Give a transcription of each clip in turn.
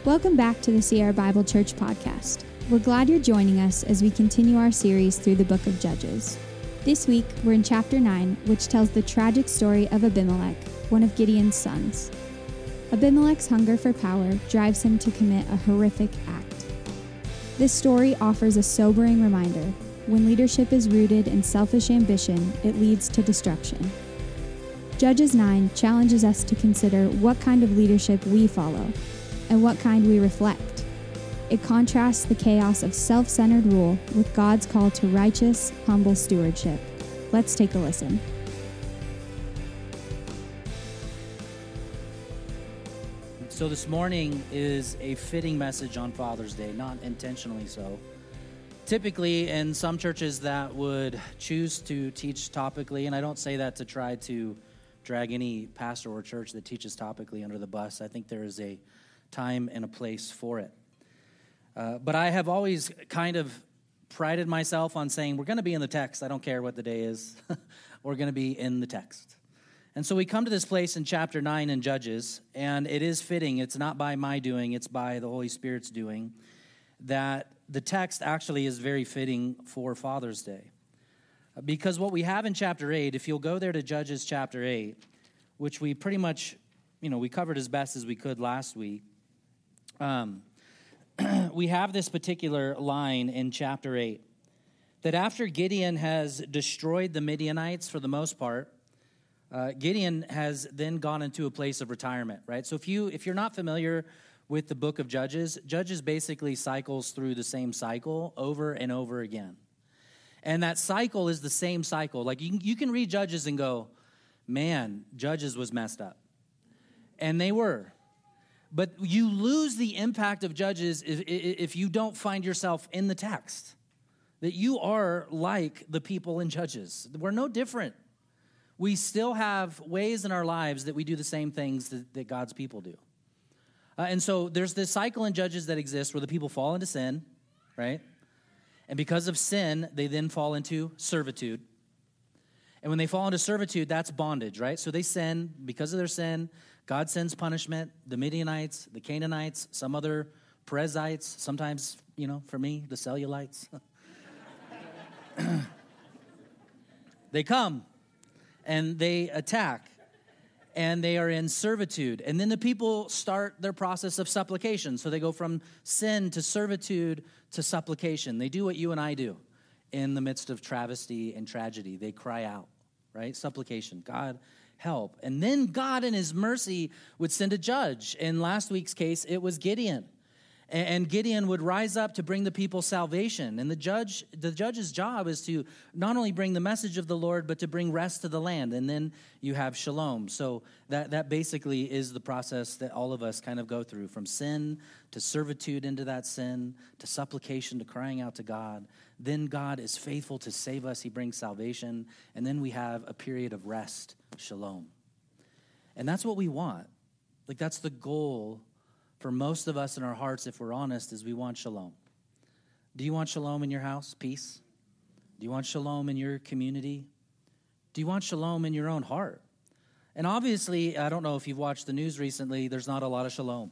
Welcome back to the Sierra Bible Church podcast. We're glad you're joining us as we continue our series through the book of Judges. This week, we're in chapter 9, which tells the tragic story of Abimelech, one of Gideon's sons. Abimelech's hunger for power drives him to commit a horrific act. This story offers a sobering reminder. When leadership is rooted in selfish ambition, it leads to destruction. Judges 9 challenges us to consider what kind of leadership we follow and what kind we reflect. It contrasts the chaos of self-centered rule with God's call to righteous, humble stewardship. Let's take a listen. So this morning is a fitting message on Father's Day, not intentionally so. Typically, in some churches that would choose to teach topically, and I don't say that to try to drag any pastor or church that teaches topically under the bus. I think there is a time and a place for it. But I have always kind of prided myself on saying, we're going to be in the text. I don't care what the day is. We're going to be in the text. And so we come to this place in chapter 9 in Judges, and it is fitting. It's not by my doing. It's by the Holy Spirit's doing, that the text actually is very fitting for Father's Day. Because what we have in chapter 8, if you'll go there to Judges chapter 8, which we pretty much, we covered as best as we could last week, we have this particular line in chapter 8, that after Gideon has destroyed the Midianites for the most part, Gideon has then gone into a place of retirement, right? So if you're not familiar with the book of Judges, Judges basically cycles through the same cycle over and over again. And that cycle is the same cycle. Like you can read Judges and go, man, Judges was messed up. And they were. But you lose the impact of Judges if you don't find yourself in the text. That you are like the people in Judges. We're no different. We still have ways in our lives that we do the same things that God's people do. And so there's this cycle in Judges that exists where the people fall into sin, right? And because of sin, they then fall into servitude. And when they fall into servitude, that's bondage, right? So they sin. Because of their sin, God sends punishment. The Midianites, the Canaanites, some other Perizzites, sometimes, for me, the Cellulites. They come and they attack and they are in servitude. And then the people start their process of supplication. So they go from sin to servitude to supplication. They do what you and I do in the midst of travesty and tragedy. They cry out, right? Supplication. God, help. And then God in his mercy would send a judge. In last week's case, it was Gideon. And Gideon would rise up to bring the people salvation. And the judge's job is to not only bring the message of the Lord, but to bring rest to the land. And then you have shalom. So that basically is the process that all of us kind of go through, from sin to servitude into that sin, to supplication, to crying out to God. Then God is faithful to save us. He brings salvation. And then we have a period of rest, shalom. And that's what we want. Like, that's the goal for most of us in our hearts, if we're honest, is we want shalom. Do you want shalom in your house? Peace? Do you want shalom in your community? Do you want shalom in your own heart? And obviously, I don't know if you've watched the news recently, there's not a lot of shalom.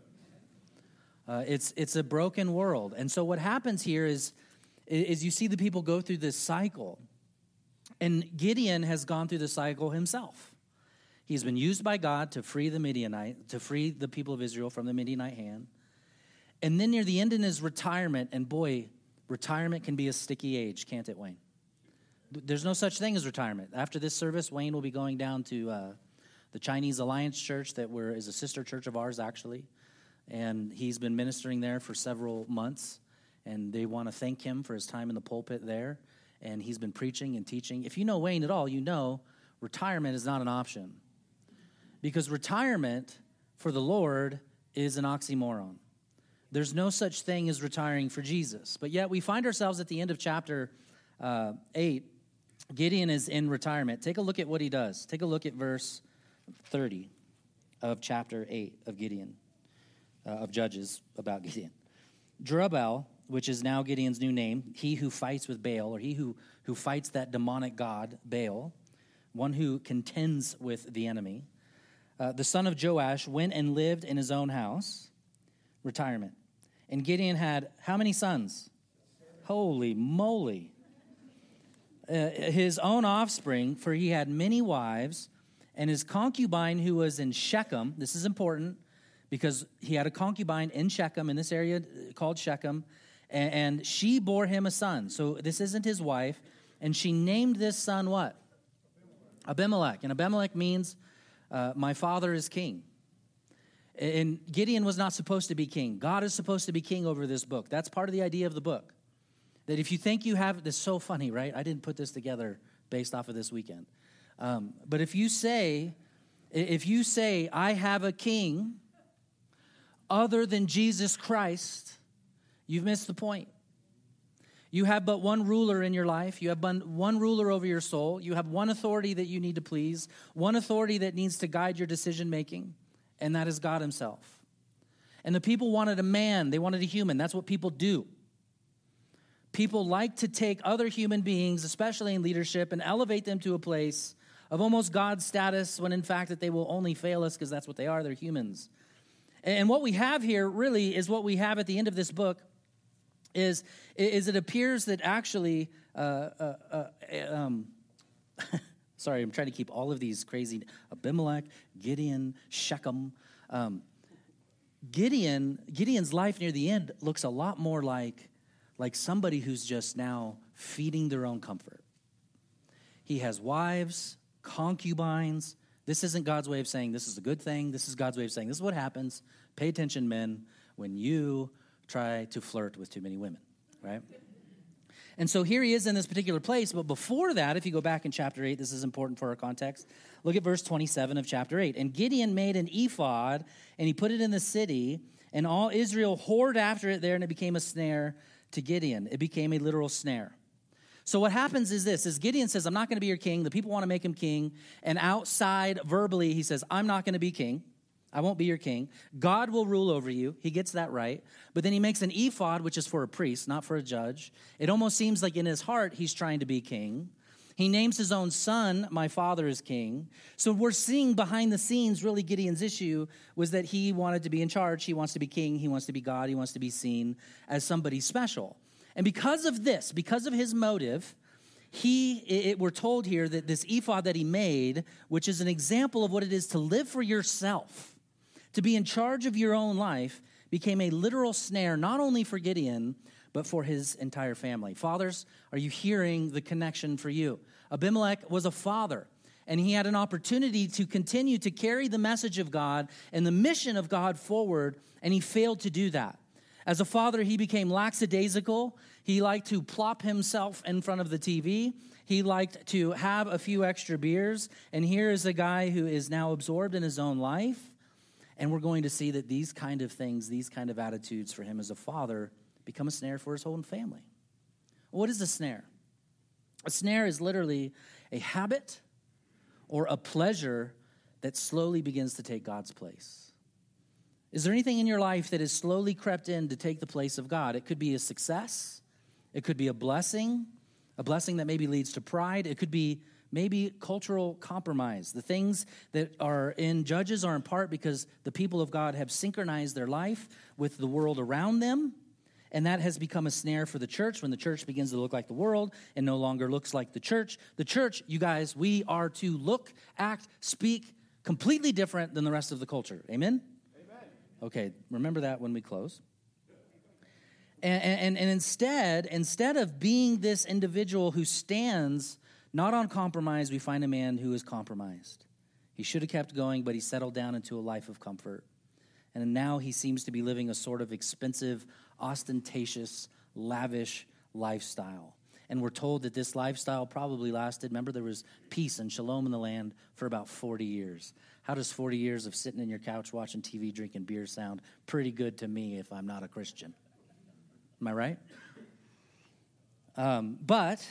It's a broken world. And so what happens here is you see the people go through this cycle. And Gideon has gone through the cycle himself. He's been used by God to free the people of Israel from the Midianite hand. And then near the end in his retirement, and boy, retirement can be a sticky age, can't it, Wayne? There's no such thing as retirement. After this service, Wayne will be going down to the Chinese Alliance Church that is a sister church of ours, actually. And he's been ministering there for several months. And they want to thank him for his time in the pulpit there. And he's been preaching and teaching. If you know Wayne at all, you know retirement is not an option. Because retirement for the Lord is an oxymoron. There's no such thing as retiring for Jesus. But yet we find ourselves at the end of chapter 8. Gideon is in retirement. Take a look at what he does. Take a look at verse 30 of chapter 8 of Gideon, of Judges about Gideon. Jerubbaal, which is now Gideon's new name, he who fights with Baal, or he who fights that demonic god, Baal, one who contends with the enemy, the son of Joash, went and lived in his own house. retirement. And Gideon had how many sons? Holy moly. His own offspring, for he had many wives, and his concubine who was in Shechem, this is important because he had a concubine in Shechem, in this area called Shechem, and she bore him a son. So this isn't his wife, and she named this son what? Abimelech. And Abimelech means my father is king. And Gideon was not supposed to be king. God is supposed to be king over this book. That's part of the idea of the book. That if you think you have, this is so funny, right? I didn't put this together based off of this weekend. But if you say, I have a king other than Jesus Christ, you've missed the point. You have but one ruler in your life. You have one ruler over your soul. You have one authority that you need to please, one authority that needs to guide your decision making, and that is God himself. And the people wanted a man. They wanted a human. That's what people do. People like to take other human beings, especially in leadership, and elevate them to a place of almost God status when in fact that they will only fail us because that's what they are. They're humans. And what we have here really is what we have at the end of this book is it appears that actually, sorry, I'm trying to keep all of these crazy, Abimelech, Gideon, Shechem. Gideon's life near the end looks a lot more like somebody who's just now feeding their own comfort. He has wives, concubines. This isn't God's way of saying this is a good thing. This is God's way of saying this is what happens. Pay attention, men, when you try to flirt with too many women, right? And so here he is in this particular place. But before that, if you go back in chapter 8, this is important for our context. Look at verse 27 of chapter 8. And Gideon made an ephod, and he put it in the city, and all Israel whored after it there, and it became a snare to Gideon. It became a literal snare. So what happens is this, is Gideon says, I'm not going to be your king. The people want to make him king. And outside, verbally, he says, I'm not going to be king. I won't be your king. God will rule over you. He gets that right. But then he makes an ephod, which is for a priest, not for a judge. It almost seems like in his heart, he's trying to be king. He names his own son, my father is king. So we're seeing behind the scenes, really Gideon's issue was that he wanted to be in charge. He wants to be king. He wants to be God. He wants to be seen as somebody special. And because of this, because of his motive, we're told here that this ephod that he made, which is an example of what it is to live for yourself, to be in charge of your own life, became a literal snare, not only for Gideon, but for his entire family. Fathers, are you hearing the connection for you? Abimelech was a father, and he had an opportunity to continue to carry the message of God and the mission of God forward, and he failed to do that. As a father, he became lackadaisical. He liked to plop himself in front of the TV. He liked to have a few extra beers, and here is a guy who is now absorbed in his own life, and we're going to see that these kind of things, these kind of attitudes for him as a father become a snare for his whole family. What is a snare? A snare is literally a habit or a pleasure that slowly begins to take God's place. Is there anything in your life that has slowly crept in to take the place of God? It could be a success. It could be a blessing that maybe leads to pride. It could be maybe cultural compromise. The things that are in Judges are in part because the people of God have synchronized their life with the world around them, and that has become a snare for the church when the church begins to look like the world and no longer looks like the church. The church, you guys, we are to look, act, speak completely different than the rest of the culture. Amen? Amen. Okay, remember that when we close. And instead of being this individual who stands not on compromise, we find a man who is compromised. He should have kept going, but he settled down into a life of comfort. And now he seems to be living a sort of expensive, ostentatious, lavish lifestyle. And we're told that this lifestyle probably lasted, remember there was peace and shalom in the land for about 40 years. How does 40 years of sitting in your couch watching TV, drinking beer sound? Pretty good to me if I'm not a Christian. Am I right? But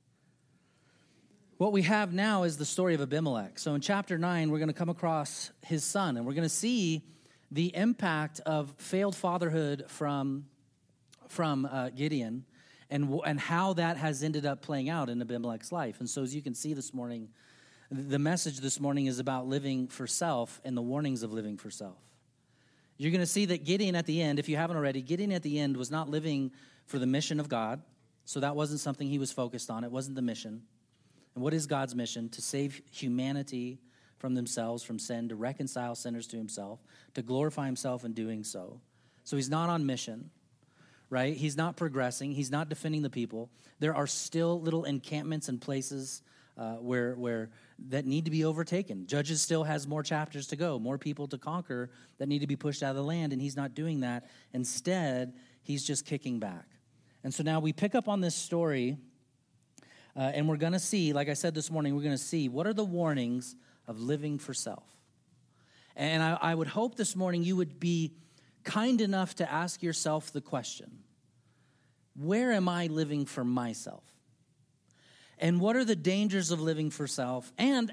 what we have now is the story of Abimelech. So in chapter 9, we're going to come across his son, and we're going to see the impact of failed fatherhood from Gideon and how that has ended up playing out in Abimelech's life. And so as you can see this morning, the message this morning is about living for self and the warnings of living for self. You're going to see that Gideon at the end, if you haven't already, Gideon at the end was not living for the mission of God. So that wasn't something he was focused on. It wasn't the mission. And what is God's mission? To save humanity from themselves, from sin, to reconcile sinners to himself, to glorify himself in doing so. So he's not on mission, right? He's not progressing. He's not defending the people. There are still little encampments and places where that need to be overtaken. Judges still has more chapters to go, more people to conquer that need to be pushed out of the land, and he's not doing that. Instead, he's just kicking back. And so now we pick up on this story, and we're going to see, like I said this morning, we're going to see what are the warnings of living for self. And I would hope this morning you would be kind enough to ask yourself the question, where am I living for myself? And what are the dangers of living for self? And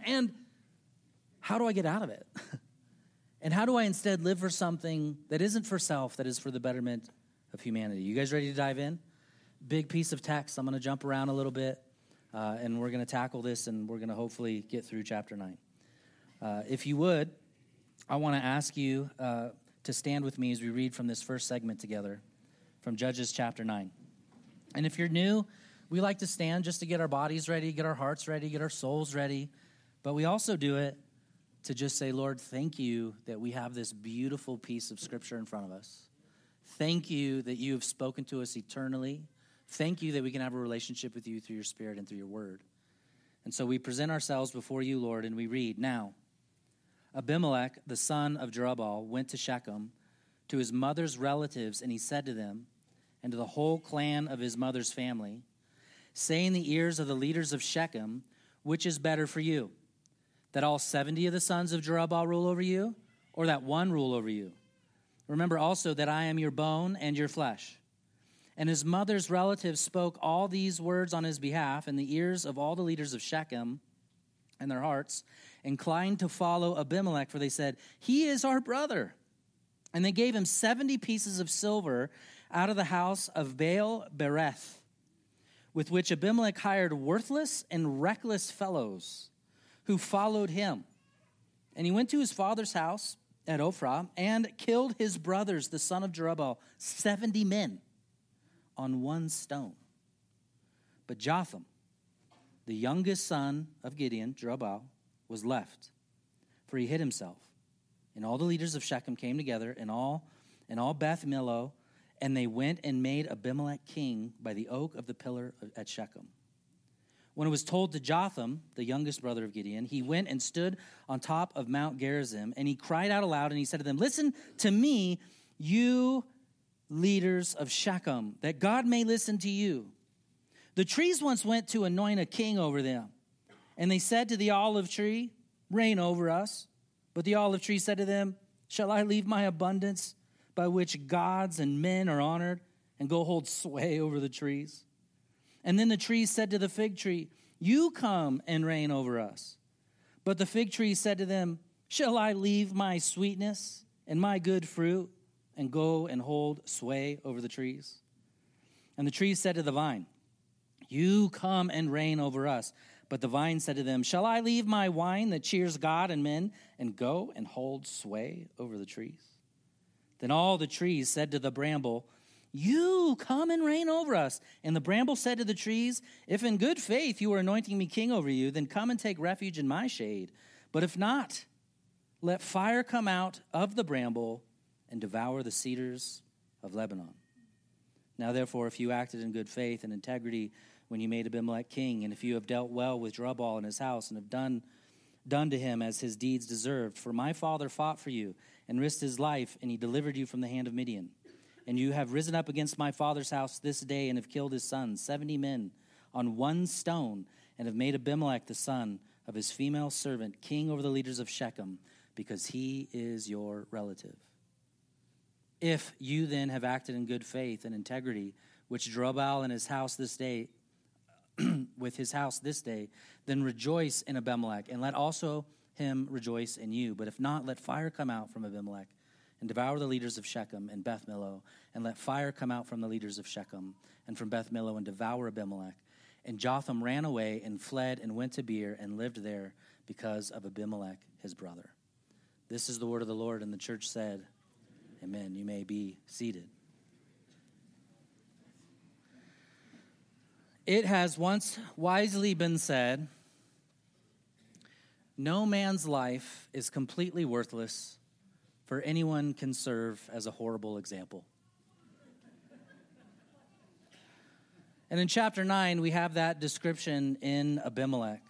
how do I get out of it? And how do I instead live for something that isn't for self, that is for the betterment of humanity? You guys ready to dive in? Big piece of text. I'm going to jump around a little bit, and we're going to tackle this, and we're going to hopefully get through chapter 9. If you would, I want to ask you to stand with me as we read from this first segment together from Judges chapter 9. And if you're new, we like to stand just to get our bodies ready, get our hearts ready, get our souls ready. But we also do it to just say, Lord, thank you that we have this beautiful piece of Scripture in front of us. Thank you that you have spoken to us eternally. Thank you that we can have a relationship with you through your Spirit and through your word. And so we present ourselves before you, Lord, and we read, Now, Abimelech, the son of Jerubbaal, went to Shechem to his mother's relatives, and he said to them, and to the whole clan of his mother's family, say in the ears of the leaders of Shechem, which is better for you, that all 70 of the sons of Jerubbaal rule over you, or that one rule over you? Remember also that I am your bone and your flesh. And his mother's relatives spoke all these words on his behalf in the ears of all the leaders of Shechem, and their hearts inclined to follow Abimelech, for they said, he is our brother. And they gave him 70 pieces of silver out of the house of Baal Bereth, with which Abimelech hired worthless and reckless fellows who followed him. And he went to his father's house at Ophrah and killed his brothers, the son of Jerubbaal, 70 men on one stone. But Jotham, the youngest son of Gideon, Jerubbaal, was left, for he hid himself. And all the leaders of Shechem came together, and all Beth Millo, and they went and made Abimelech king by the oak of the pillar at Shechem. When it was told to Jotham, the youngest brother of Gideon, he went and stood on top of Mount Gerizim, and he cried out aloud, and he said to them, listen to me, you leaders of Shechem, that God may listen to you. The trees once went to anoint a king over them, and they said to the olive tree, reign over us. But the olive tree said to them, shall I leave my abundance by which gods and men are honored and go hold sway over the trees? And then the trees said to the fig tree, you come and reign over us. But the fig tree said to them, shall I leave my sweetness and my good fruit and go and hold sway over the trees? And the trees said to the vine, you come and reign over us. But the vine said to them, shall I leave my wine that cheers God and men and go and hold sway over the trees? Then all the trees said to the bramble, you come and reign over us. And the bramble said to the trees, if in good faith you are anointing me king over you, then come and take refuge in my shade. But if not, let fire come out of the bramble and devour the cedars of Lebanon. Now therefore, if you acted in good faith and integrity when you made Abimelech king, and if you have dealt well with Jerubbaal and his house, and have done to him as his deeds deserved, for my father fought for you and risked his life, and he delivered you from the hand of Midian. And you have risen up against my father's house this day and have killed his sons, 70 men, on one stone, and have made Abimelech the son of his female servant king over the leaders of Shechem, because he is your relative. If you then have acted in good faith and integrity, which Jerubbaal and his house this day, with his house this day, then rejoice in Abimelech, and let also him rejoice in you. But if not, let fire come out from Abimelech and devour the leaders of Shechem and Beth Millo, and let fire come out from the leaders of Shechem and from Beth Millo and devour Abimelech. And Jotham ran away and fled and went to Beer and lived there because of Abimelech his brother. This is the word of the Lord, and the church said, Amen. You may be seated. It has once wisely been said, no man's life is completely worthless, for anyone can serve as a horrible example. And in chapter 9, we have that description in Abimelech.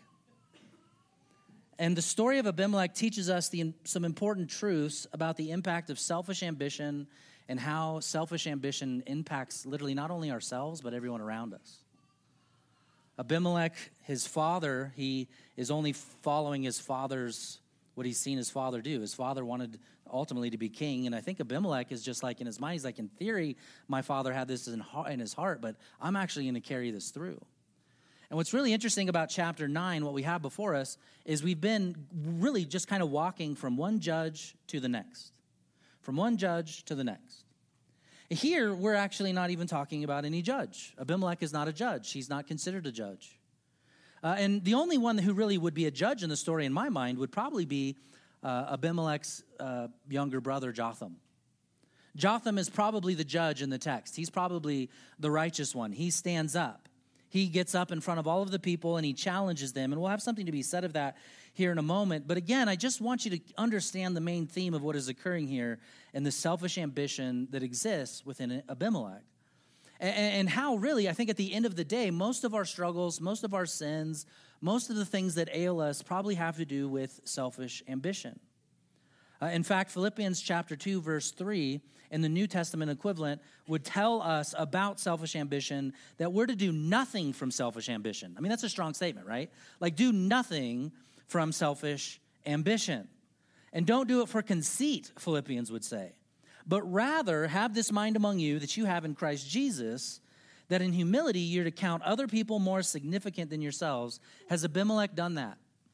And the story of Abimelech teaches us some important truths about the impact of selfish ambition and how selfish ambition impacts literally not only ourselves, but everyone around us. Abimelech, his father, he is only following what he's seen his father do. His father wanted ultimately to be king, and I think Abimelech is just like in his mind, he's like, in theory, my father had this in his heart, but I'm actually going to carry this through. And what's really interesting about chapter 9, what we have before us, is we've been really just kind of walking from one judge to the next. From one judge to the next. Here, we're actually not even talking about any judge. Abimelech is not a judge. He's not considered a judge. And the only one who really would be a judge in the story, in my mind, would probably be Abimelech's younger brother, Jotham. Jotham is probably the judge in the text. He's probably the righteous one. He stands up. He gets up in front of all of the people and he challenges them. And we'll have something to be said of that here in a moment. But again, I just want you to understand the main theme of what is occurring here and the selfish ambition that exists within Abimelech. And how really, I think at the end of the day, most of our struggles, most of our sins, most of the things that ail us probably have to do with selfish ambition. In fact, Philippians chapter 2, verse 3, in the New Testament equivalent, would tell us about selfish ambition that we're to do nothing from selfish ambition. I mean, that's a strong statement, right? Like, do nothing from selfish ambition. And don't do it for conceit, Philippians would say. But rather, have this mind among you that you have in Christ Jesus, that in humility you're to count other people more significant than yourselves. Has Abimelech done that?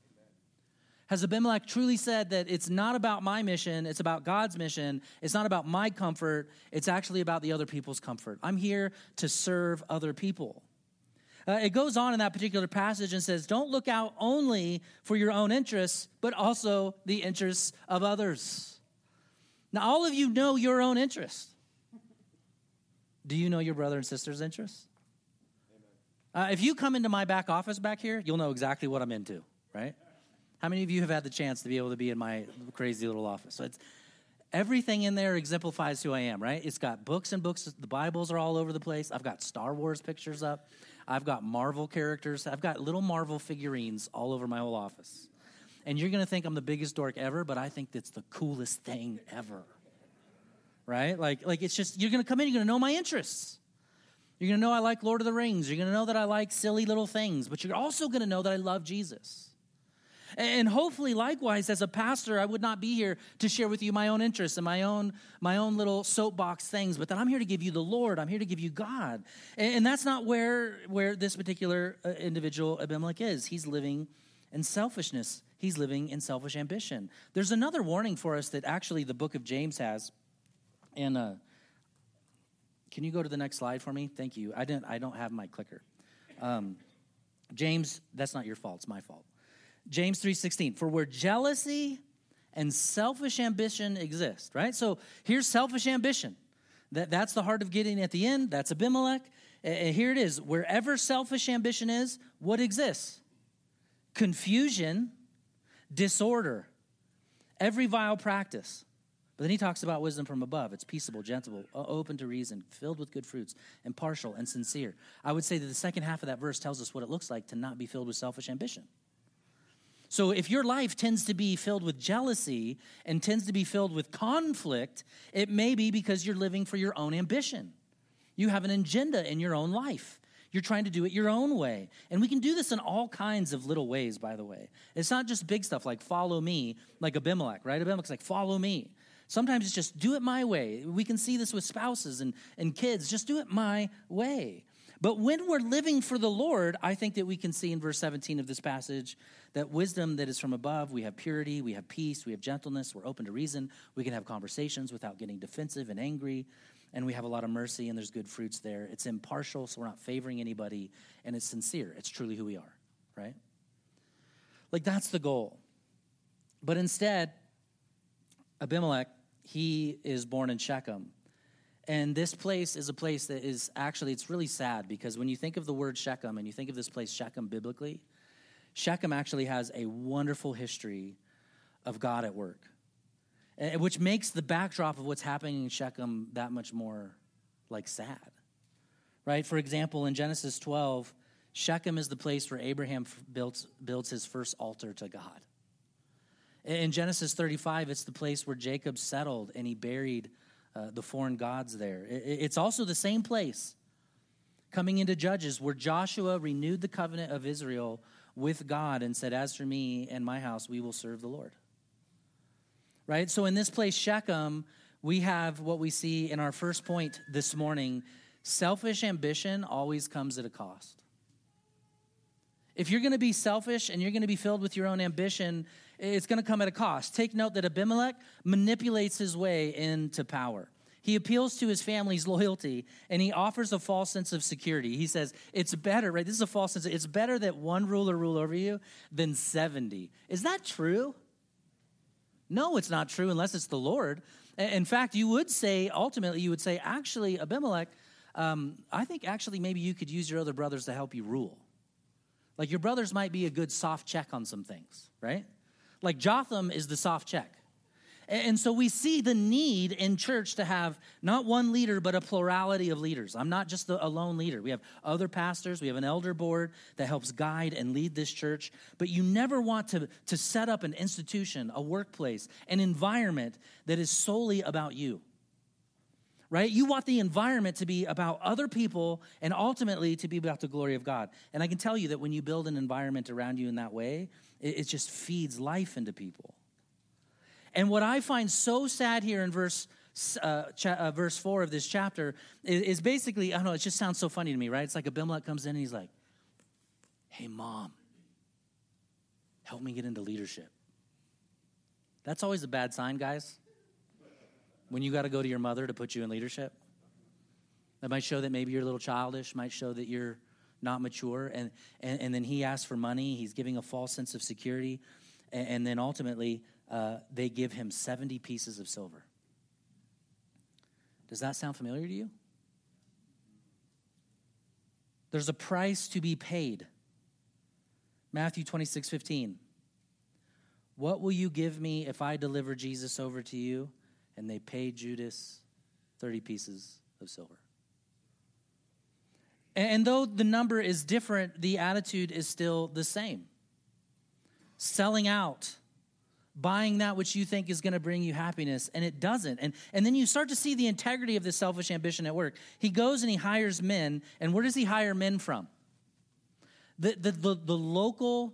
Has Abimelech truly said that it's not about my mission, it's about God's mission, it's not about my comfort, it's actually about the other people's comfort. I'm here to serve other people. It goes on in that particular passage and says, don't look out only for your own interests, but also the interests of others. Now, all of you know your own interests. Do you know your brother and sister's interests? If you come into my back office back here, you'll know exactly what I'm into, right? How many of you have had the chance to be able to be in my crazy little office? So everything in there exemplifies who I am, right? It's got books and books. The Bibles are all over the place. I've got Star Wars pictures up. I've got Marvel characters. I've got little Marvel figurines all over my whole office. And you're going to think I'm the biggest dork ever, but I think that's the coolest thing ever, right? Like it's just, you're going to come in, you're going to know my interests. You're going to know I like Lord of the Rings. You're going to know that I like silly little things, but you're also going to know that I love Jesus. And hopefully, likewise, as a pastor, I would not be here to share with you my own interests and my own little soapbox things, but that I'm here to give you the Lord. I'm here to give you God. And that's not where this particular individual, Abimelech, is. He's living in selfishness. He's living in selfish ambition. There's another warning for us that actually the book of James has. And can you go to the next slide for me? Thank you. I don't have my clicker. James, that's not your fault. It's my fault. James 3:16, for where jealousy and selfish ambition exist, right? So here's selfish ambition. That's the heart of Gideon at the end. That's Abimelech. And here it is. Wherever selfish ambition is, what exists? Confusion, disorder, every vile practice. But then he talks about wisdom from above. It's peaceable, gentle, open to reason, filled with good fruits, impartial and sincere. I would say that the second half of that verse tells us what it looks like to not be filled with selfish ambition. So if your life tends to be filled with jealousy and tends to be filled with conflict, it may be because you're living for your own ambition. You have an agenda in your own life. You're trying to do it your own way. And we can do this in all kinds of little ways, by the way. It's not just big stuff like follow me, like Abimelech, right? Abimelech's like, follow me. Sometimes it's just do it my way. We can see this with spouses and kids. Just do it my way. But when we're living for the Lord, I think that we can see in verse 17 of this passage that wisdom that is from above, we have purity, we have peace, we have gentleness, we're open to reason, we can have conversations without getting defensive and angry, and we have a lot of mercy and there's good fruits there. It's impartial, so we're not favoring anybody, and it's sincere. It's truly who we are, right? Like that's the goal. But instead, Abimelech, he is born in Shechem. And this place is a place that is actually, it's really sad because when you think of the word Shechem and you think of this place Shechem biblically, Shechem actually has a wonderful history of God at work, which makes the backdrop of what's happening in Shechem that much more like sad, right? For example, in Genesis 12, Shechem is the place where Abraham builds his first altar to God. In Genesis 35, it's the place where Jacob settled and he buried the foreign gods there. It's also the same place coming into Judges where Joshua renewed the covenant of Israel with God and said, as for me and my house, we will serve the Lord. Right? So in this place, Shechem, we have what we see in our first point this morning. Selfish ambition always comes at a cost. If you're going to be selfish and you're going to be filled with your own ambition, it's going to come at a cost. Take note that Abimelech manipulates his way into power. He appeals to his family's loyalty, and he offers a false sense of security. He says, it's better, right? This is a false sense. It's better that one ruler rule over you than 70. Is that true? No, it's not true unless it's the Lord. In fact, you would say, actually, Abimelech, I think actually maybe you could use your other brothers to help you rule. Like your brothers might be a good soft check on some things, right? Like Jotham is the soft check. And so we see the need in church to have not one leader, but a plurality of leaders. I'm not just a lone leader. We have other pastors. We have an elder board that helps guide and lead this church. But you never want to set up an institution, a workplace, an environment that is solely about you. Right? You want the environment to be about other people and ultimately to be about the glory of God. And I can tell you that when you build an environment around you in that way, it just feeds life into people. And what I find so sad here in verse 4 of this chapter is basically, I don't know, it just sounds so funny to me, right? It's like Abimelech comes in and he's like, hey, Mom, help me get into leadership. That's always a bad sign, guys. When you got to go to your mother to put you in leadership. That might show that maybe you're a little childish, might show that you're not mature. And then he asks for money. He's giving a false sense of security. And then ultimately, they give him 70 pieces of silver. Does that sound familiar to you? There's a price to be paid. Matthew 26:15. What will you give me if I deliver Jesus over to you? And they paid Judas 30 pieces of silver. And though the number is different, the attitude is still the same. Selling out, buying that which you think is going to bring you happiness, and it doesn't. And then you start to see the integrity of this selfish ambition at work. He goes and he hires men, and where does he hire men from? The local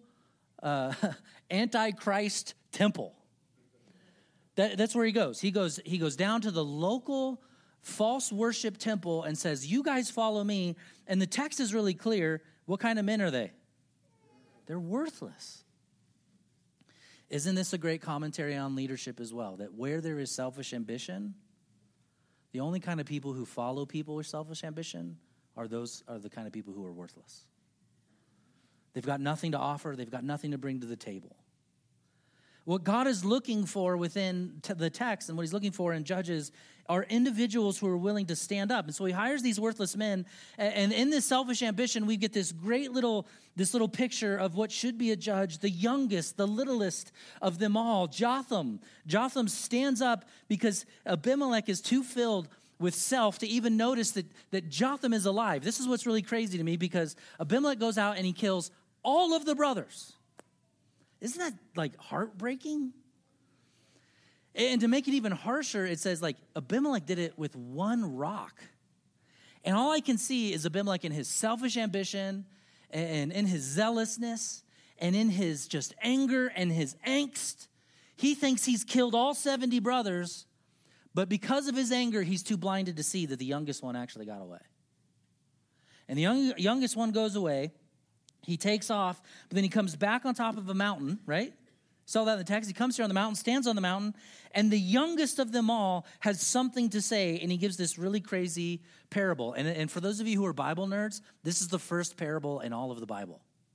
Antichrist temple. That's where he goes. He goes down to the local false worship temple and says, you guys follow me. And the text is really clear. What kind of men are they? They're worthless. Isn't this a great commentary on leadership as well? That where there is selfish ambition, the only kind of people who follow people with selfish ambition are the kind of people who are worthless. They've got nothing to offer. They've got nothing to bring to the table. What God is looking for within the text and what he's looking for in Judges are individuals who are willing to stand up. And so he hires these worthless men. And in this selfish ambition, we get this little picture of what should be a judge, the youngest, the littlest of them all, Jotham. Jotham stands up because Abimelech is too filled with self to even notice that Jotham is alive. This is what's really crazy to me because Abimelech goes out and he kills all of the brothers. Isn't that like heartbreaking? And to make it even harsher, it says like Abimelech did it with one rock. And all I can see is Abimelech in his selfish ambition and in his zealousness and in his just anger and his angst. He thinks he's killed all 70 brothers, but because of his anger, he's too blinded to see that the youngest one actually got away. And the youngest one goes away. He takes off, but then he comes back on top of a mountain, right? Saw that in the text. He comes here on the mountain, stands on the mountain, and the youngest of them all has something to say, and he gives this really crazy parable. And for those of you who are Bible nerds, this is the first parable in all of the Bible.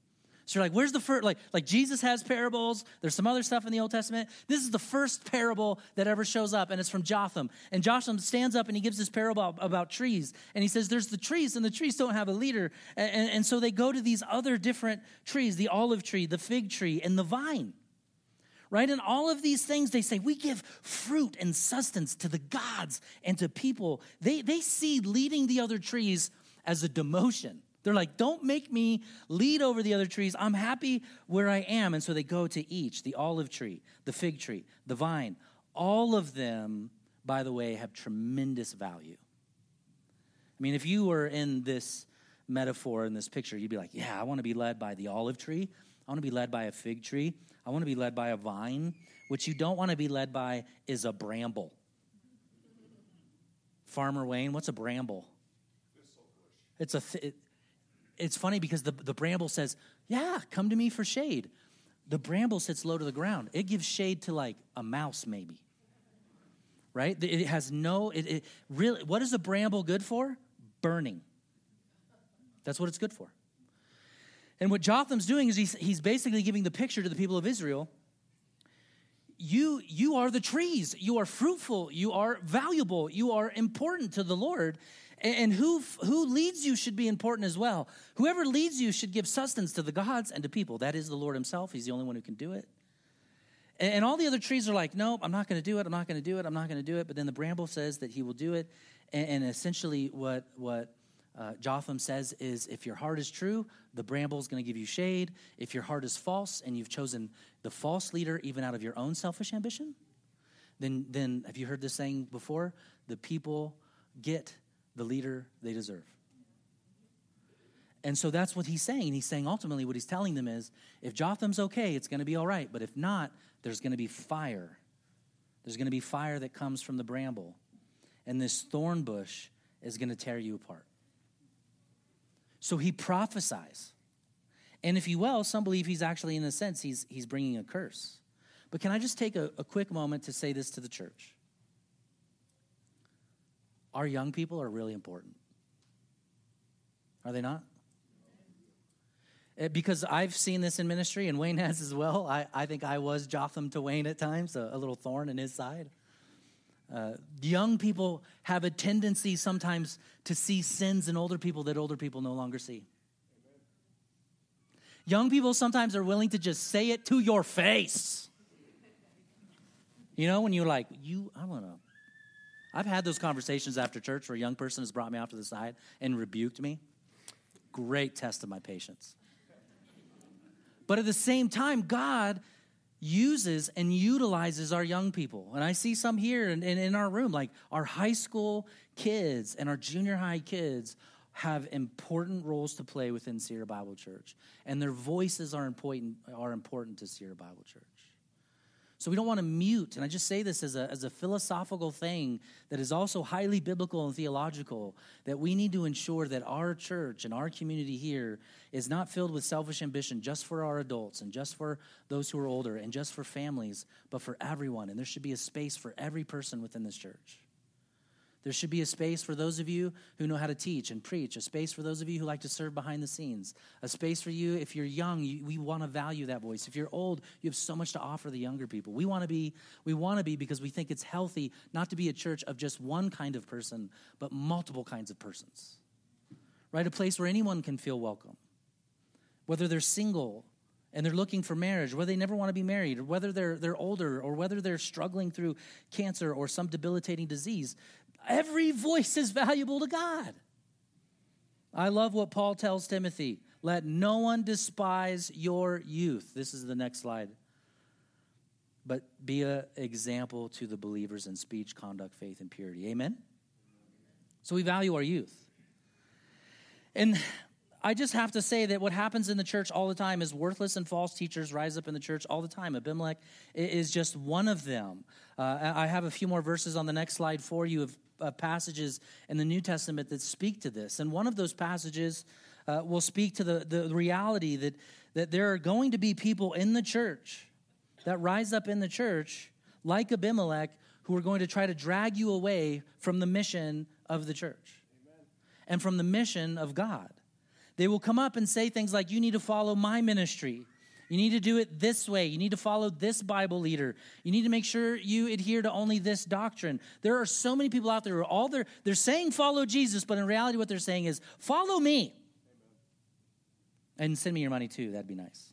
So you're like, where's the first, like Jesus has parables. There's some other stuff in the Old Testament. This is the first parable that ever shows up, and it's from Jotham. And Jotham stands up and he gives this parable about trees. And he says, there's the trees, and the trees don't have a leader. And so they go to these other different trees, the olive tree, the fig tree, and the vine. Right? And all of these things, they say, we give fruit and sustenance to the gods and to people. They see leading the other trees as a demotion. They're like, don't make me lead over the other trees. I'm happy where I am. And so they go to each, the olive tree, the fig tree, the vine. All of them, by the way, have tremendous value. I mean, if you were in this metaphor, in this picture, you'd be like, yeah, I want to be led by the olive tree. I want to be led by a fig tree. I want to be led by a vine. What you don't want to be led by is a bramble. Farmer Wayne, what's a bramble? It's funny because the bramble says, yeah, come to me for shade. The bramble sits low to the ground. It gives shade to like a mouse maybe. Right? It has it really, what is a bramble good for? Burning. That's what it's good for. And what Jotham's doing is he's basically giving the picture to the people of Israel. You are the trees. You are fruitful. You are valuable. You are important to the Lord. And who leads you should be important as well. Whoever leads you should give sustenance to the gods and to people. That is the Lord himself. He's the only one who can do it. And all the other trees are like, nope, I'm not going to do it. I'm not going to do it. I'm not going to do it. But then the bramble says that he will do it. And essentially what Jotham says is, if your heart is true, the bramble is going to give you shade. If your heart is false and you've chosen the false leader even out of your own selfish ambition, then have you heard this saying before? The people get the leader they deserve. And so that's what he's saying. He's saying ultimately what he's telling them is, if Jotham's okay, it's going to be all right. But if not, there's going to be fire. There's going to be fire that comes from the bramble. And this thorn bush is going to tear you apart. So he prophesies. And if you will, some believe he's actually, in a sense, he's bringing a curse. But can I just take a quick moment to say this to the church? Our young people are really important. Are they not? Because I've seen this in ministry, and Wayne has as well. I think I was Jotham to Wayne at times, a little thorn in his side. Young people have a tendency sometimes to see sins in older people that older people no longer see. Young people sometimes are willing to just say it to your face. You know, when you're like, I don't know. I've had those conversations after church where a young person has brought me off to the side and rebuked me. Great test of my patience. But at the same time, God uses and utilizes our young people. And I see some here in our room, like our high school kids and our junior high kids have important roles to play within Sierra Bible Church. And their voices are important to Sierra Bible Church. So we don't want to mute, and I just say this as a philosophical thing that is also highly biblical and theological, that we need to ensure that our church and our community here is not filled with selfish ambition just for our adults and just for those who are older and just for families, but for everyone. And there should be a space for every person within this church. There should be a space for those of you who know how to teach and preach, a space for those of you who like to serve behind the scenes, a space for you, if you're young, we want to value that voice. If you're old, you have so much to offer the younger people. We want to be because we think it's healthy not to be a church of just one kind of person, but multiple kinds of persons, right? A place where anyone can feel welcome, whether they're single and they're looking for marriage, whether they never want to be married, or whether they're older, or whether they're struggling through cancer or some debilitating disease. Every voice is valuable to God. I love what Paul tells Timothy. Let no one despise your youth. This is the next slide. But be an example to the believers in speech, conduct, faith, and purity. Amen? So we value our youth. And I just have to say that what happens in the church all the time is worthless and false teachers rise up in the church all the time. Abimelech is just one of them. I have a few more verses on the next slide for you of passages in the New Testament that speak to this. And one of those passages will speak to the reality that there are going to be people in the church that rise up in the church like Abimelech who are going to try to drag you away from the mission of the church. Amen. And from the mission of God. They will come up and say things like, you need to follow my ministry. You need to do it this way. You need to follow this Bible leader. You need to make sure you adhere to only this doctrine. There are so many people out there who are they're saying follow Jesus, but in reality what they're saying is follow me. And send me your money too. That'd be nice.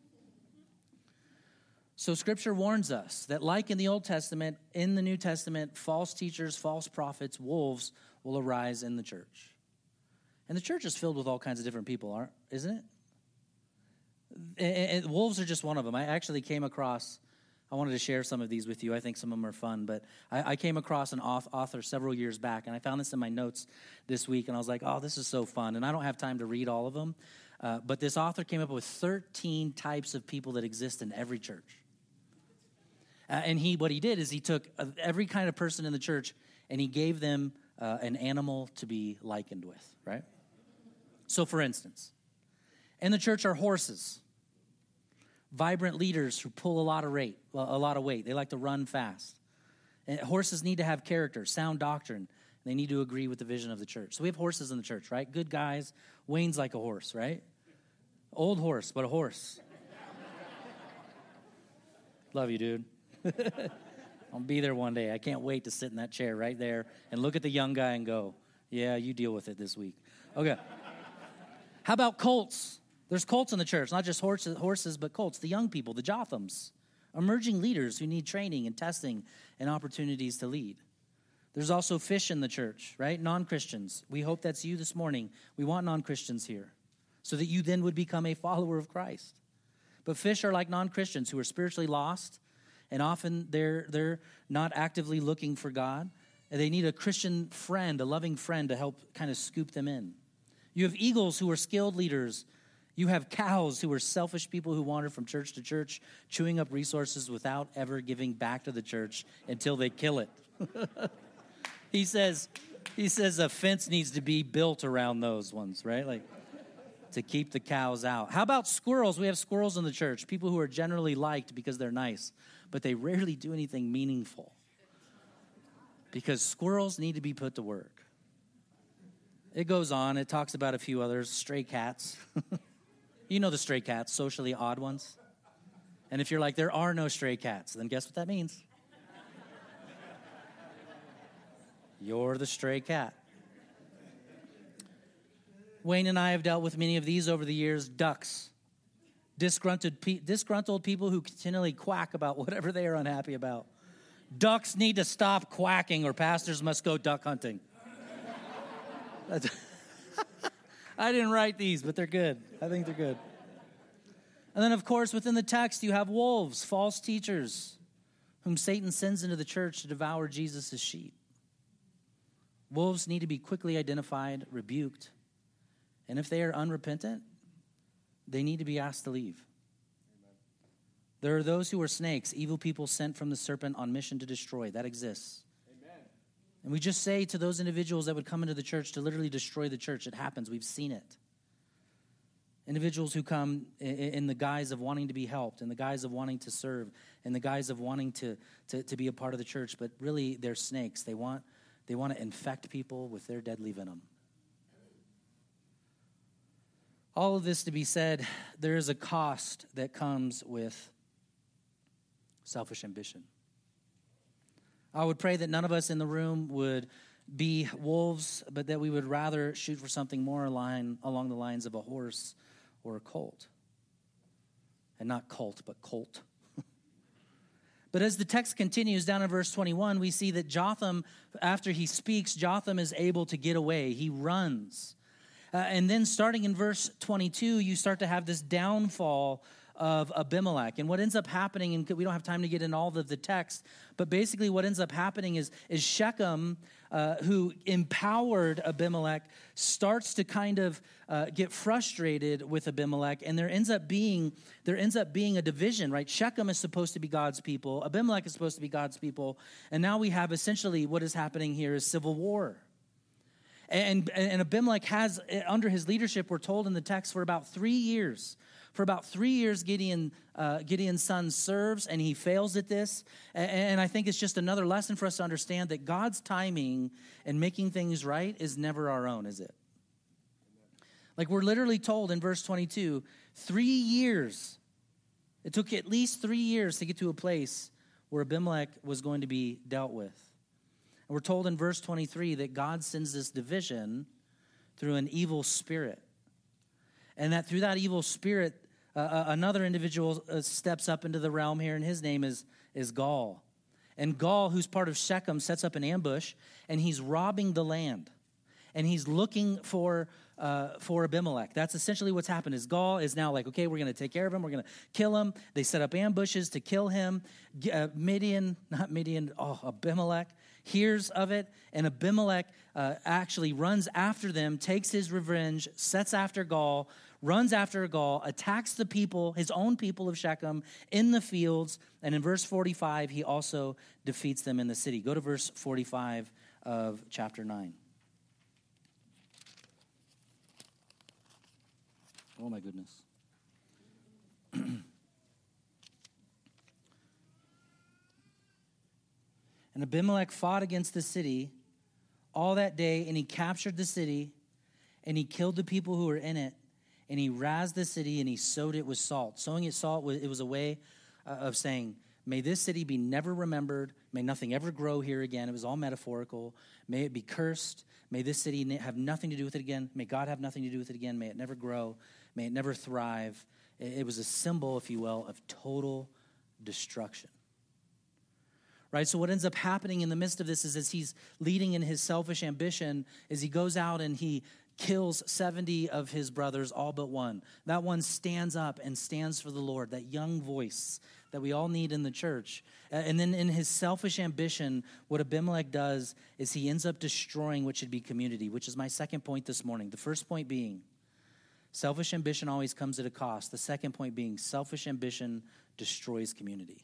So Scripture warns us that like in the Old Testament, in the New Testament, false teachers, false prophets, wolves will arise in the church. And the church is filled with all kinds of different people, isn't it? And wolves are just one of them. I actually came across, I wanted to share some of these with you. I think some of them are fun, but I came across an author several years back, and I found this in my notes this week, and I was like, oh, this is so fun. And I don't have time to read all of them, but this author came up with 13 types of people that exist in every church. And what he did is he took every kind of person in the church, and he gave them an animal to be likened with, right? So, for instance, in the church are horses, vibrant leaders who pull a lot of weight. They like to run fast. And horses need to have character, sound doctrine. They need to agree with the vision of the church. So we have horses in the church, right? Good guys. Wayne's like a horse, right? Old horse, but a horse. Love you, dude. I'll be there one day. I can't wait to sit in that chair right there and look at the young guy and go, yeah, you deal with it this week. Okay. How about colts? There's colts in the church, not just horses, but colts, the young people, the Jothams, emerging leaders who need training and testing and opportunities to lead. There's also fish in the church, right? Non-Christians. We hope that's you this morning. We want non-Christians here so that you then would become a follower of Christ. But fish are like non-Christians who are spiritually lost, and often they're not actively looking for God. And they need a Christian friend, a loving friend to help kind of scoop them in. You have eagles who are skilled leaders. You have cows who are selfish people who wander from church to church, chewing up resources without ever giving back to the church until they kill it. He says a fence needs to be built around those ones, right? Like to keep the cows out. How about squirrels? We have squirrels in the church, people who are generally liked because they're nice, but they rarely do anything meaningful because squirrels need to be put to work. It goes on. It talks about a few others. Stray cats. You know the stray cats, socially odd ones. And if you're like, there are no stray cats, then guess what that means? You're the stray cat. Wayne and I have dealt with many of these over the years. Ducks. Disgruntled people who continually quack about whatever they are unhappy about. Ducks need to stop quacking or pastors must go duck hunting. I didn't write these, but they're good. I think they're good. And then, of course, within the text, you have wolves, false teachers, whom Satan sends into the church to devour Jesus' sheep. Wolves need to be quickly identified, rebuked, and if they are unrepentant, they need to be asked to leave. Amen. There are those who are snakes, evil people sent from the serpent on mission to destroy. That exists. And we just say to those individuals that would come into the church to literally destroy the church, it happens. We've seen it. Individuals who come in the guise of wanting to be helped, in the guise of wanting to serve, in the guise of wanting to be a part of the church, but really they're snakes. They want to infect people with their deadly venom. All of this to be said, there is a cost that comes with selfish ambition. I would pray that none of us in the room would be wolves, but that we would rather shoot for something more along the lines of a horse or a colt. And not cult, but colt. But as the text continues down in verse 21, we see that Jotham, after he speaks, Jotham is able to get away. He runs. And then starting in verse 22, you start to have this downfall of Abimelech. And what ends up happening, and we don't have time to get into all of the text, but basically what ends up happening is Shechem, who empowered Abimelech, starts to kind of get frustrated with Abimelech, and there ends up being a division, right? Shechem is supposed to be God's people, Abimelech is supposed to be God's people, and now we have essentially what is happening here is civil war. And Abimelech has, under his leadership, we're told in the text, for about 3 years. For about 3 years, Gideon's son serves, and he fails at this. And I think it's just another lesson for us to understand that God's timing and making things right is never our own, is it? Like we're literally told in verse 22, 3 years. It took at least 3 years to get to a place where Abimelech was going to be dealt with. And we're told in verse 23 that God sends this division through an evil spirit. And that through that evil spirit, another individual steps up into the realm here, and his name is Gaal. And Gaal, who's part of Shechem, sets up an ambush, and he's robbing the land. And he's looking for Abimelech. That's essentially what's happened. Is Gaal is now like, okay, we're going to take care of him. We're going to kill him. They set up ambushes to kill him. Abimelech hears of it, and Abimelech actually runs after them, takes his revenge, sets after Gaal, runs after Gaal, attacks the people, his own people of Shechem, in the fields, and in verse 45, he also defeats them in the city. Go to verse 45 of chapter 9. Oh, my goodness. And Abimelech fought against the city all that day, and he captured the city, and he killed the people who were in it, and he razed the city, and he sowed it with salt. Sowing it salt, it was a way of saying, may this city be never remembered. May nothing ever grow here again. It was all metaphorical. May it be cursed. May this city have nothing to do with it again. May God have nothing to do with it again. May it never grow. May it never thrive. It was a symbol, if you will, of total destruction. Right? So what ends up happening in the midst of this is as he's leading in his selfish ambition, is he goes out and he kills 70 of his brothers, all but one. That one stands up and stands for the Lord, that young voice that we all need in the church. And then in his selfish ambition, what Abimelech does is he ends up destroying what should be community, which is my second point this morning. The first point being, selfish ambition always comes at a cost. The second point being, selfish ambition destroys community.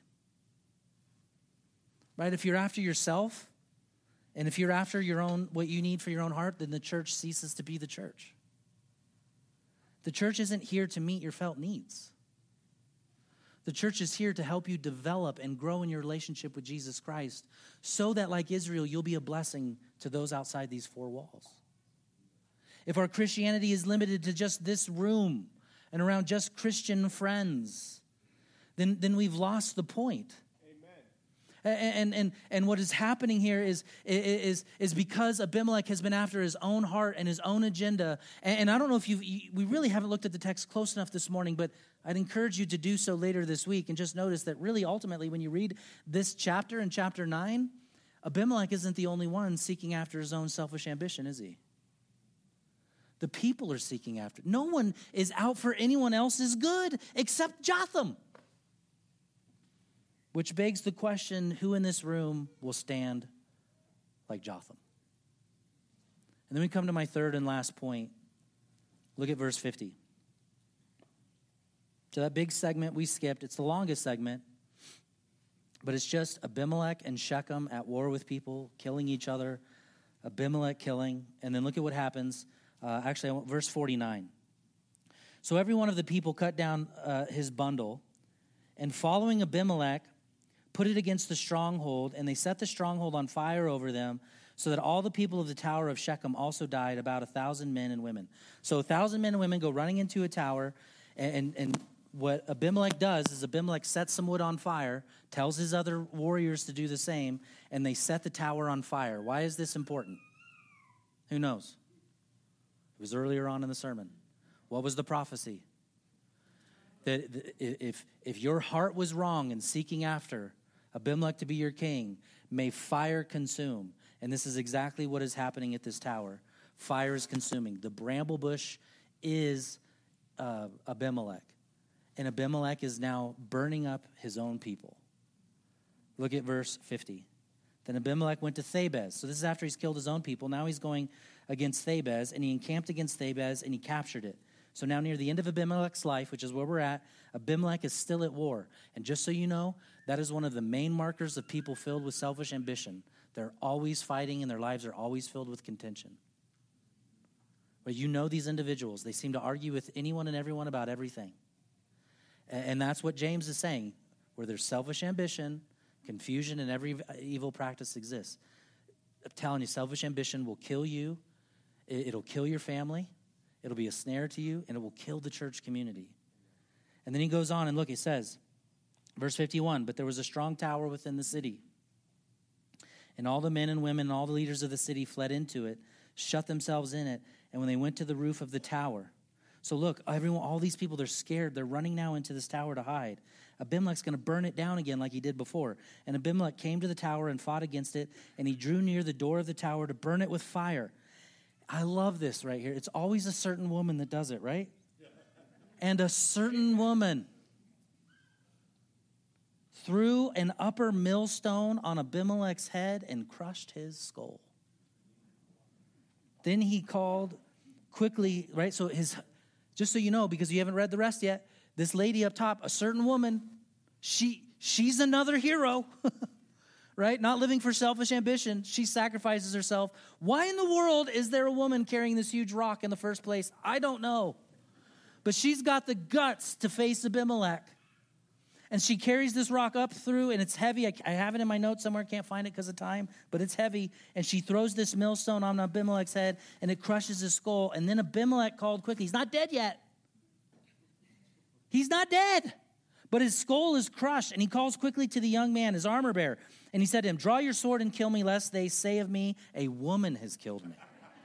Right? If you're after yourself, and if you're after your own, what you need for your own heart, then the church ceases to be the church. The church isn't here to meet your felt needs. The church is here to help you develop and grow in your relationship with Jesus Christ so that, like Israel, you'll be a blessing to those outside these four walls. If our Christianity is limited to just this room and around just Christian friends, then we've lost the point. And what is happening here is because Abimelech has been after his own heart and his own agenda. And I don't know if we really haven't looked at the text close enough this morning, but I'd encourage you to do so later this week and just notice that really ultimately when you read this chapter in chapter 9, Abimelech isn't the only one seeking after his own selfish ambition, is he? The people are seeking after. No one is out for anyone else's good except Jotham. Which begs the question, who in this room will stand like Jotham? And then we come to my third and last point. Look at verse 50. So that big segment we skipped, it's the longest segment, but it's just Abimelech and Shechem at war with people, killing each other, Abimelech killing, and then look at what happens. Verse 49. So every one of the people cut down his bundle, and following Abimelech, put it against the stronghold, and they set the stronghold on fire over them, so that all the people of the tower of Shechem also died, about 1,000 men and women. So 1,000 men and women go running into a tower, and what Abimelech does is Abimelech sets some wood on fire, tells his other warriors to do the same, and they set the tower on fire. Why is this important? Who knows? It was earlier on in the sermon. What was the prophecy? That if your heart was wrong in seeking after Abimelech to be your king, may fire consume. And this is exactly what is happening at this tower. Fire is consuming. The bramble bush is Abimelech. And Abimelech is now burning up his own people. Look at verse 50. Then Abimelech went to Thebez. So this is after he's killed his own people. Now he's going against Thebez, and he encamped against Thebez, and he captured it. So now near the end of Abimelech's life, which is where we're at, Abimelech is still at war. And just so you know, that is one of the main markers of people filled with selfish ambition. They're always fighting, and their lives are always filled with contention. But you know these individuals. They seem to argue with anyone and everyone about everything. And that's what James is saying. Where there's selfish ambition, confusion, and every evil practice exists. I'm telling you, selfish ambition will kill you. It'll kill your family. It'll be a snare to you, and it will kill the church community. And then he goes on, and look, it says, verse 51, but there was a strong tower within the city. And all the men and women and all the leaders of the city fled into it, shut themselves in it. And when they went to the roof of the tower, so look, everyone, all these people, they're scared. They're running now into this tower to hide. Abimelech's going to burn it down again like he did before. And Abimelech came to the tower and fought against it, and he drew near the door of the tower to burn it with fire. I love this right here. It's always a certain woman that does it, right? And a certain woman threw an upper millstone on Abimelech's head and crushed his skull. Then he called quickly, right? So just so you know, because you haven't read the rest yet, this lady up top, a certain woman, she's another hero, right? Not living for selfish ambition. She sacrifices herself. Why in the world is there a woman carrying this huge rock in the first place? I don't know. But she's got the guts to face Abimelech. And she carries this rock up through, and it's heavy. I have it in my notes somewhere. Can't find it because of time, but it's heavy. And she throws this millstone on Abimelech's head, and it crushes his skull. And then Abimelech called quickly. He's not dead yet. He's not dead. But his skull is crushed, and he calls quickly to the young man, his armor bearer. And he said to him, draw your sword and kill me, lest they say of me, a woman has killed me.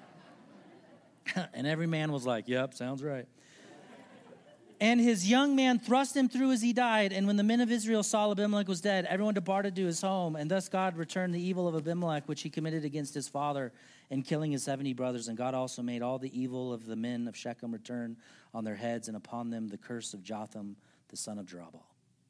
And every man was like, yep, sounds right. And his young man thrust him through as he died. And when the men of Israel saw Abimelech was dead, everyone departed to his home. And thus God returned the evil of Abimelech, which he committed against his father in killing his 70 brothers. And God also made all the evil of the men of Shechem return on their heads, and upon them the curse of Jotham, the son of Jerubbaal.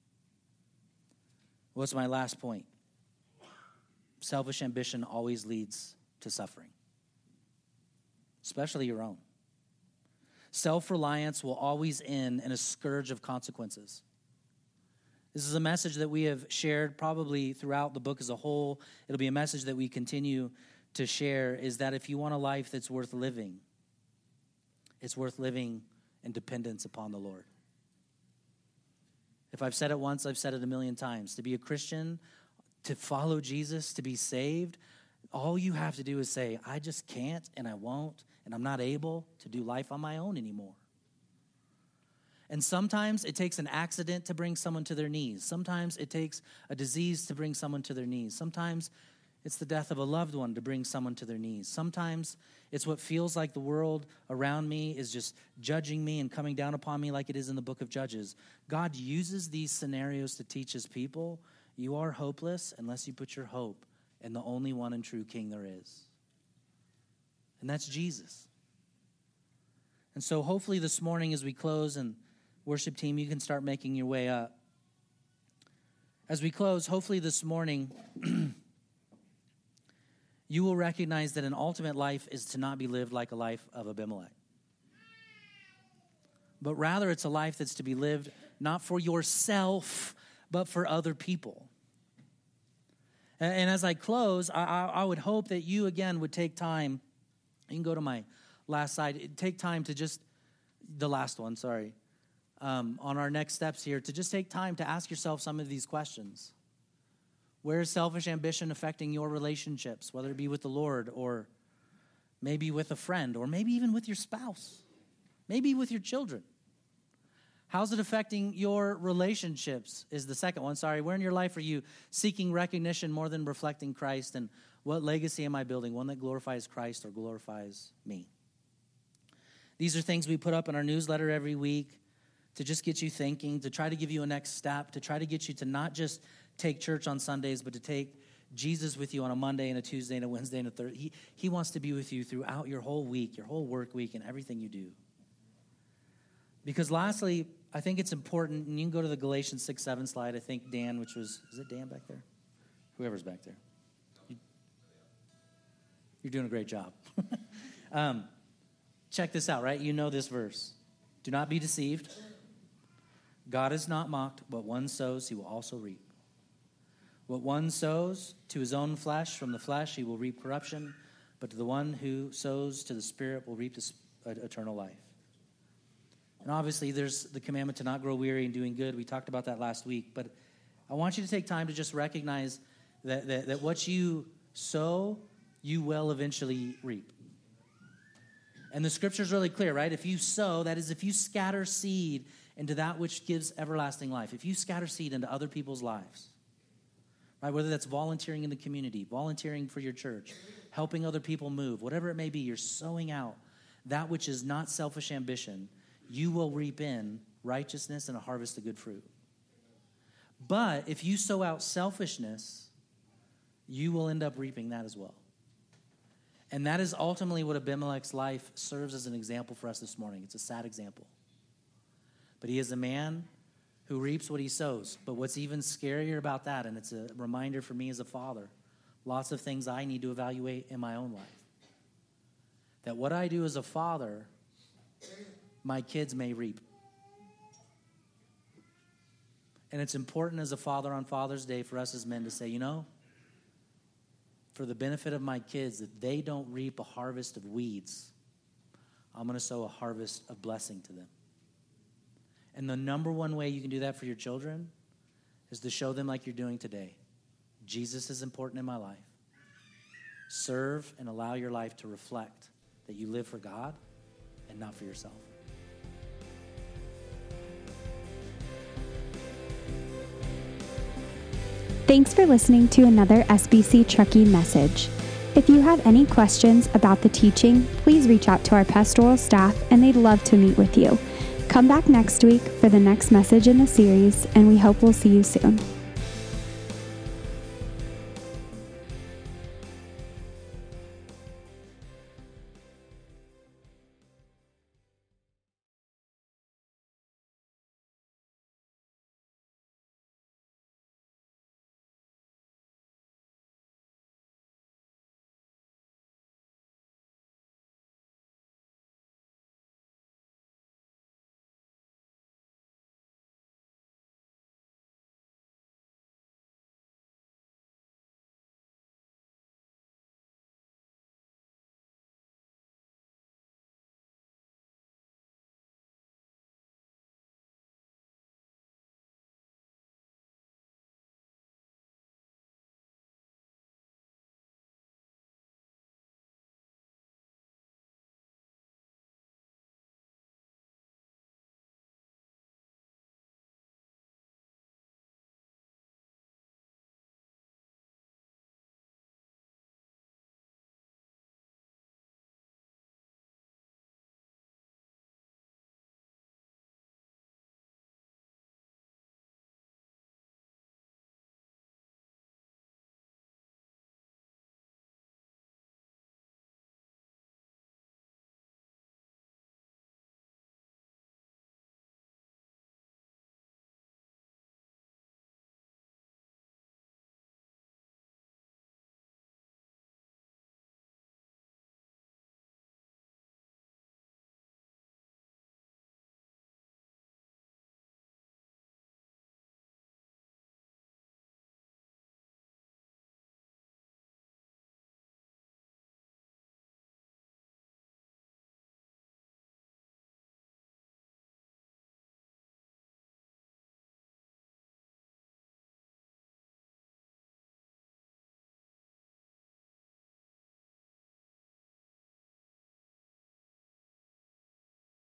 What's my last point? Selfish ambition always leads to suffering, especially your own. Self-reliance will always end in a scourge of consequences. This is a message that we have shared probably throughout the book as a whole. It'll be a message that we continue to share, is that if you want a life that's worth living, it's worth living in dependence upon the Lord. If I've said it once, I've said it a million times. To be a Christian, to follow Jesus, to be saved, all you have to do is say, I just can't and I won't, and I'm not able to do life on my own anymore. And sometimes it takes an accident to bring someone to their knees. Sometimes it takes a disease to bring someone to their knees. Sometimes it's the death of a loved one to bring someone to their knees. Sometimes it's what feels like the world around me is just judging me and coming down upon me like it is in the book of Judges. God uses these scenarios to teach his people, you are hopeless unless you put your hope in the only one and true King there is. And that's Jesus. And so hopefully this morning as we close, and worship team, you can start making your way up. As we close, hopefully this morning, you will recognize that an ultimate life is to not be lived like a life of Abimelech. But rather it's a life that's to be lived not for yourself, but for other people. And as I close, I would hope that you again would take time. You can go to my last slide. Take time to just, the last one, sorry. On our next steps here, to just take time to ask yourself some of these questions. Where is selfish ambition affecting your relationships, whether it be with the Lord or maybe with a friend or maybe even with your spouse, maybe with your children? How's it affecting your relationships is the second one. Sorry, where in your life are you seeking recognition more than reflecting Christ? And what legacy am I building? One that glorifies Christ or glorifies me? These are things we put up in our newsletter every week to just get you thinking, to try to give you a next step, to try to get you to not just take church on Sundays, but to take Jesus with you on a Monday and a Tuesday and a Wednesday and a Thursday. He wants to be with you throughout your whole week, your whole work week, and everything you do. Because lastly, I think it's important, and you can go to the Galatians 6-7 slide. I think Dan, is it Dan back there? Whoever's back there. You're doing a great job. Check this out, right? You know this verse. Do not be deceived. God is not mocked. What one sows, he will also reap. What one sows to his own flesh, from the flesh he will reap corruption, but to the one who sows to the Spirit will reap eternal life. And obviously there's the commandment to not grow weary in doing good. We talked about that last week, but I want you to take time to just recognize that what you sow, you will eventually reap. And the scripture's really clear, right? If you sow, that is, if you scatter seed into that which gives everlasting life, if you scatter seed into other people's lives, right? Whether that's volunteering in the community, volunteering for your church, helping other people move, whatever it may be, you're sowing out that which is not selfish ambition, you will reap in righteousness and a harvest of good fruit. But if you sow out selfishness, you will end up reaping that as well. And that is ultimately what Abimelech's life serves as an example for us this morning. It's a sad example. But he is a man who reaps what he sows. But what's even scarier about that, and it's a reminder for me as a father, lots of things I need to evaluate in my own life. That what I do as a father, my kids may reap. And it's important as a father on Father's Day for us as men to say, you know, for the benefit of my kids, that they don't reap a harvest of weeds, I'm going to sow a harvest of blessing to them. And the number one way you can do that for your children is to show them like you're doing today. Jesus is important in my life. Serve and allow your life to reflect that you live for God and not for yourself. Thanks for listening to another SBC Truckee message. If you have any questions about the teaching, please reach out to our pastoral staff and they'd love to meet with you. Come back next week for the next message in the series, and we hope we'll see you soon.